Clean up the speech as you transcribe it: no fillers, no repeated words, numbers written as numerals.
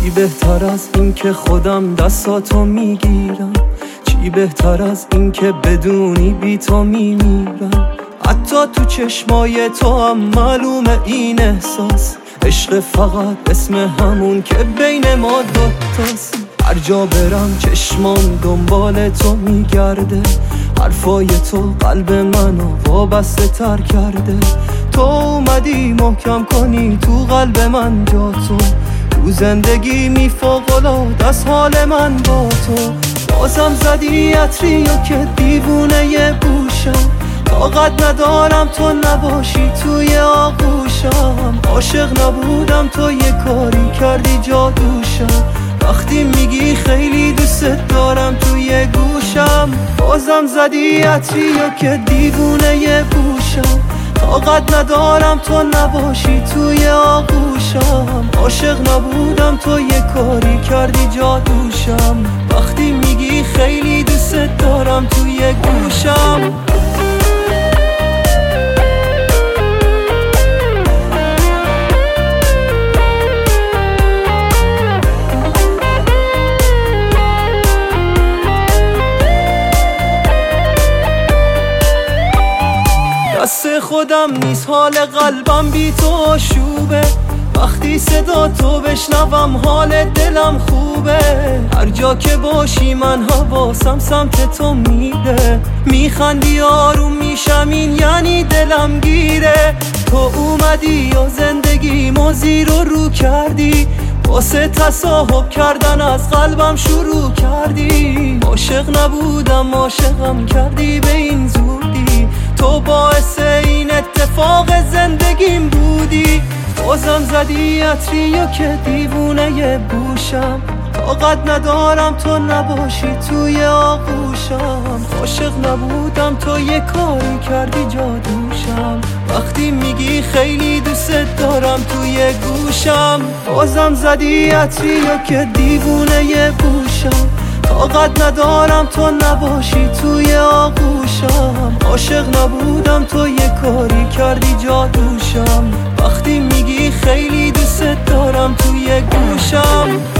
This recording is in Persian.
چی بهتر از این که خودم دستاتو میگیرم، چی بهتر از این که بدونی بی تو میمیرم. حتی تو چشمای تو هم معلومه این احساس، عشق فقط اسم همون که بین ما دوتاست. هر جا برم چشمام دنبال تو میگرده، حرفای تو قلب منو وابسته تر کرده. تو اومدی محکم کنی تو قلب من جا تو زندگی میفوق‌العاده از حال من با تو. بازم زدی عطریو که دیوونه ی بوشم، طاقت ندارم تو نباشی توی آغوشم. عاشق نبودم تو یه کاری کردی جادوشم، وقتی میگی خیلی دوست دارم توی گوشم. بازم زدی عطریو که دیوونه ی بوشم، طاقت ندارم تو نباشی توی آغوشم. عاشق نبودم تو یه کاری کردی جادوشم، وقتی میگی خیلی دوست دارم توی گوشم. دست خودم نیست حال قلبم بی تو آشوبه، وقتی صدا تو بشنوم حال دلم خوبه. هر جا که باشی من حواسم سمت تو میده، میخندی آروم میشم این یعنی دلم گیره. تو اومدی و زندگیمو زیر و رو کردی، واسه تصاحب کردن از قلبم شروع کردی. عاشق نبودم عاشقم کردی به این زودی، تو باعث این اتفاق زندگیم بودی. بازم زدی عطریو که دیوونه ی بوشم، طاقت ندارم تو نباشی توی آغوشم. عاشق نبودم تو یه کاری کردی جادوشم، وقتی میگی خیلی دوست دارم توی گوشم. بازم زدی عطریو که دیوونه ی بوشم، طاقت ندارم تو نباشی توی آغوشم. عاشق نبودم تو یه کاری کردی جادوشم، وقتی میگی خیلی دوست دارم توی گوشم.